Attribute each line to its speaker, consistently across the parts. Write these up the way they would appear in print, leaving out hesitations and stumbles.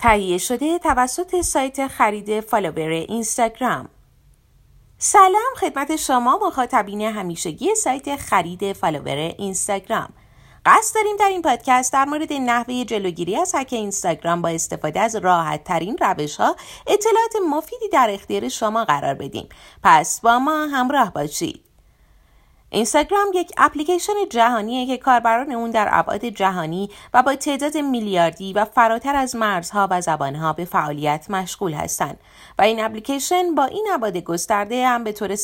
Speaker 1: تهیه شده توسط سایت خرید فالوور اینستاگرام. سلام خدمت شما مخاطبین همیشگی سایت خرید فالوور اینستاگرام. قصد داریم در این پادکست در مورد نحوه جلوگیری از هک اینستاگرام با استفاده از راحت ترین روش ها اطلاعات مفیدی در اختیار شما قرار بدیم. پس با ما همراه باشید. اینستاگرام یک اپلیکیشن جهانیه که کاربران اون در ابعاد جهانی و با تعداد میلیاردی و فراتر از مرزها و زبانها به فعالیت مشغول هستند و این اپلیکیشن با این ابعاد گسترده هم به طور 100%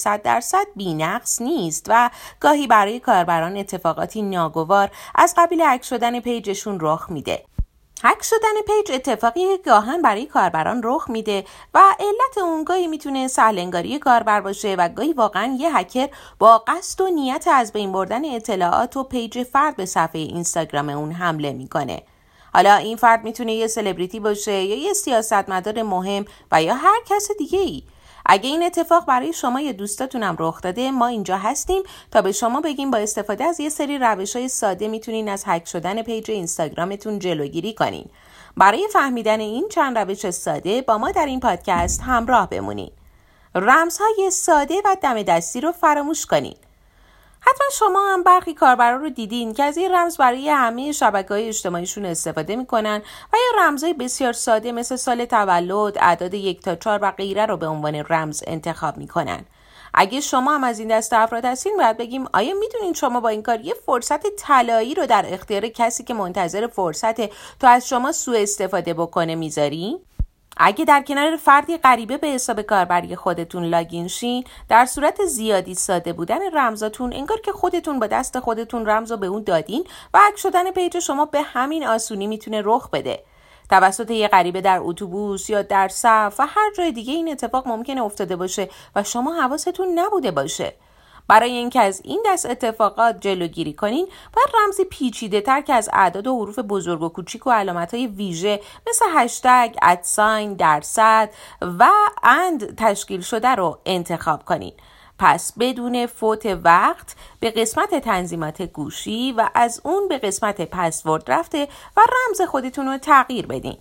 Speaker 1: بی‌نقص نیست و گاهی برای کاربران اتفاقاتی ناگوار از قبیل هک شدن پیجشون رخ میده. هک شدن پیج اتفاقی گاهن برای کاربران رخ میده و علت اون گاهی میتونه سهل‌انگاری کاربر باشه و گاهی واقعا یه هکر با قصد و نیت از بین بردن اطلاعات و پیج فرد به صفحه اینستاگرام اون حمله میکنه. حالا این فرد میتونه یه سلبریتی باشه یا یه سیاستمدار مهم و یا هر کس دیگه ای. اگه این اتفاق برای شما یا دوستاتونم رخ داده، ما اینجا هستیم تا به شما بگیم با استفاده از یه سری روش‌های ساده میتونین از هک شدن پیج اینستاگرامتون جلوگیری کنین. برای فهمیدن این چند روش ساده با ما در این پادکست همراه بمونین. رمزهای ساده و دم دستی رو فراموش کنین. حتما شما هم برخی کاربران رو دیدین که از این رمز برای همه شبکه‌های اجتماعیشون استفاده میکنن و یا رمزهای بسیار ساده مثل سال تولد، اعداد 1 تا 4 و غیره رو به عنوان رمز انتخاب میکنن. اگه شما هم از این دسته افراد هستین باید بگیم آیا میدونین شما با این کار یه فرصت طلایی رو در اختیار کسی که منتظر فرصت تا از شما سوء استفاده بکنه میذارین؟ اگه در کنار فردی غریبه به حساب کاربری خودتون لاگین شین، در صورت زیادی ساده بودن رمزاتون انگار که خودتون با دست خودتون رمزو به اون دادین و هک شدن پیج شما به همین آسونی میتونه رخ بده. توسط یه غریبه در اتوبوس یا در صف و هر جای دیگه این اتفاق ممکنه افتاده باشه و شما حواستون نبوده باشه. برای اینکه از این دست اتفاقات جلوگیری کنین، باید رمزی پیچیده تر که از اعداد و حروف بزرگ و کوچیک و علامت‌های ویژه مثل هشتگ، ادساین، درصد و اند تشکیل شده رو انتخاب کنین. پس بدون فوت وقت به قسمت تنظیمات گوشی و از اون به قسمت پسورد رفته و رمز خودتون رو تغییر بدین.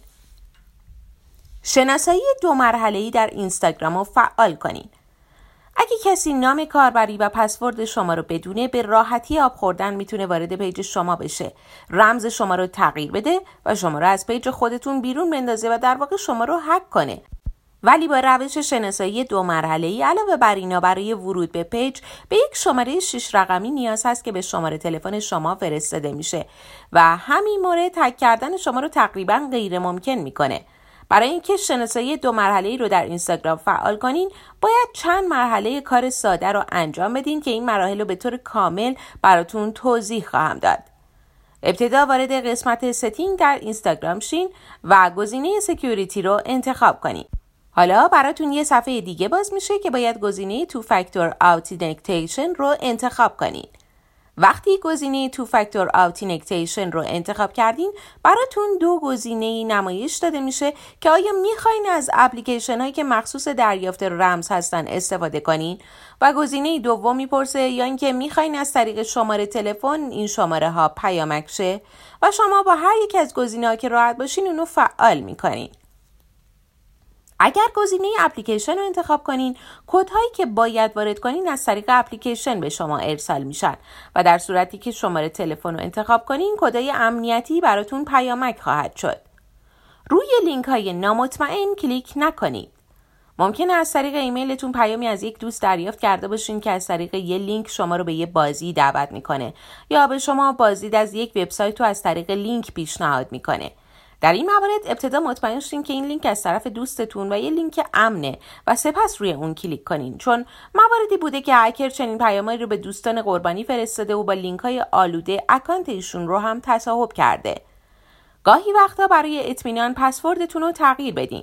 Speaker 1: شناسایی 2 مرحله‌ای در اینستاگرام رو فعال کنین. اگه کسی نام کاربری و پسورد شما رو بدونه، به راحتی آب خوردن میتونه وارد پیج شما بشه، رمز شما رو تغییر بده و شما رو از پیج خودتون بیرون بندازه و در واقع شما رو هک کنه. ولی با روش شناسایی 2 مرحله‌ای علاوه بر اینا برای ورود به پیج به یک شماره 6 رقمی نیاز هست که به شماره تلفن شما فرستاده میشه و همین مورد هک کردن شما رو تقریباً غیر ممکن میکنه. برای اینکه شناسایی 2 مرحله‌ای رو در اینستاگرام فعال کنین، باید چند مرحله کار ساده رو انجام بدین که این مراحل رو به طور کامل براتون توضیح خواهم داد. ابتدا وارد قسمت ستینگ در اینستاگرام شین و گزینه سکیوریتی رو انتخاب کنین. حالا براتون یه صفحه دیگه باز میشه که باید گزینه 2 فاکتور آتنتیکیشن رو انتخاب کنین. وقتی گزینه 2 فاکتور آتنتیکیشن رو انتخاب کردین، براتون 2 گزینه نمایش داده میشه که آیا میخواین از اپلیکیشن هایی که مخصوص دریافت رمز هستن استفاده کنین و گزینه دوم میپرسه یا اینکه میخواین از طریق شماره تلفن این شماره ها پیامک شه و شما با هر یک از گزینه ها که راحت باشین اونو فعال میکنین. اگر گزینه اپلیکیشن رو انتخاب کنین، کدهایی که باید وارد کنین از طریق اپلیکیشن به شما ارسال میشن و در صورتی که شماره تلفن رو انتخاب کنین، کدای امنیتی براتون پیامک خواهد شد. روی لینک های نامطمئن کلیک نکنید. ممکنه از طریق ایمیلتون پیامی از یک دوست دریافت کرده باشین که از طریق یه لینک شما رو به یه بازی دعوت میکنه یا به شما بازدید از یک وبسایت رو از طریق لینک پیشنهاد میکنه. در این موارد ابتدا مطمئن شین که این لینک از طرف دوستتون و یه لینک امنه و سپس روی اون کلیک کنین، چون مواردی بوده که هکر چنین پیامایی رو به دوستان قربانی فرستاده و با لینک‌های آلوده اکانت ایشون رو هم تصاحب کرده. گاهی وقتا برای اطمینان پسوردتون رو تغییر بدین.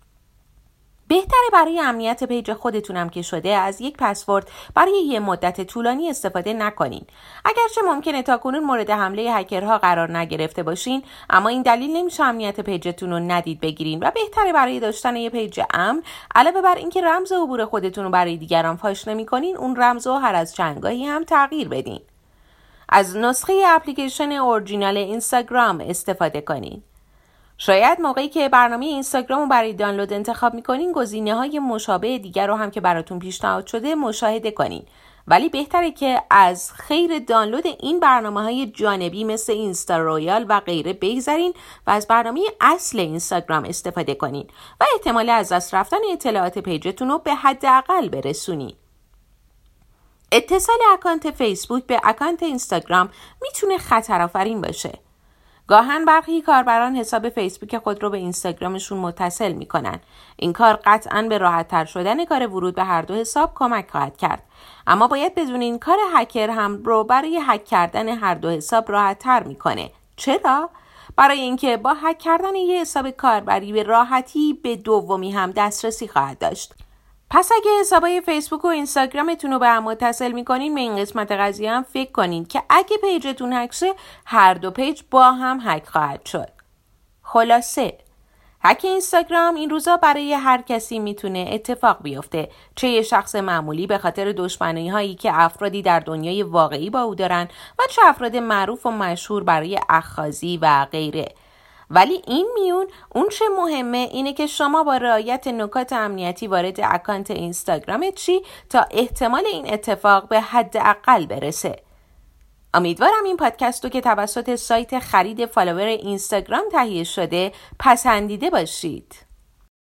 Speaker 1: بهتره برای امنیت پیج خودتونم که شده از یک پسورد برای یه مدت طولانی استفاده نکنین. اگرچه ممکنه تاکنون مورد حمله هکرها قرار نگرفته باشین، اما این دلیل نمیشه امنیت پیجتون رو ندید بگیرین و بهتره برای داشتن یه پیج امن، علاوه بر اینکه رمز عبور خودتون رو برای دیگران فاش نمی‌کنین، اون رمز رو هر از چندگاهی هم تغییر بدین. از نسخه اپلیکیشن اورجینال اینستاگرام استفاده کنین. شاید موقعی که برنامه اینستاگرام رو برای دانلود انتخاب میکنین گزینه‌های مشابه دیگر رو هم که براتون پیشنهاد شده مشاهده کنین. ولی بهتره که از خیر دانلود این برنامه‌های جانبی مثل اینستا رویال و غیره بگذرین و از برنامه اصل اینستاگرام استفاده کنین و احتمال از دست رفتن اطلاعات پیجتون رو به حداقل برسونین. اتصال اکانت فیسبوک به اکانت اینستاگرام میتونه خطرآفرین باشه. گاهن برخی کاربران حساب فیسبوک خود رو به اینستاگرامشون متصل میکنن. این کار قطعاً به راحت تر شدن کار ورود به هر دو حساب کمک خواهد کرد. اما باید بدونین کار هکر هم رو برای هک کردن هر دو حساب راحت تر میکنه. چرا؟ برای اینکه با هک کردن یه حساب کاربری به راحتی به دومی هم دسترسی خواهد داشت. پس اگه حسابای فیسبوک و اینستاگرامتون رو به هم متصل میکنین به این قسمت قضیه هم فکر کنین که اگه پیجتون هک شه هر دو پیج با هم هک خواهد شد. خلاصه هک اینستاگرام این روزا برای هر کسی میتونه اتفاق بیفته، چه یه شخص معمولی به خاطر دشمنی هایی که افرادی در دنیای واقعی با او دارن و چه افراد معروف و مشهور برای اخاذی و غیره. ولی این میون اون چه مهمه اینه که شما با رعایت نکات امنیتی وارد اکانت اینستاگرامت چی تا احتمال این اتفاق به حداقل برسه. امیدوارم این پادکست رو که توسط سایت خرید فالوور اینستاگرام تهیه شده پسندیده باشید.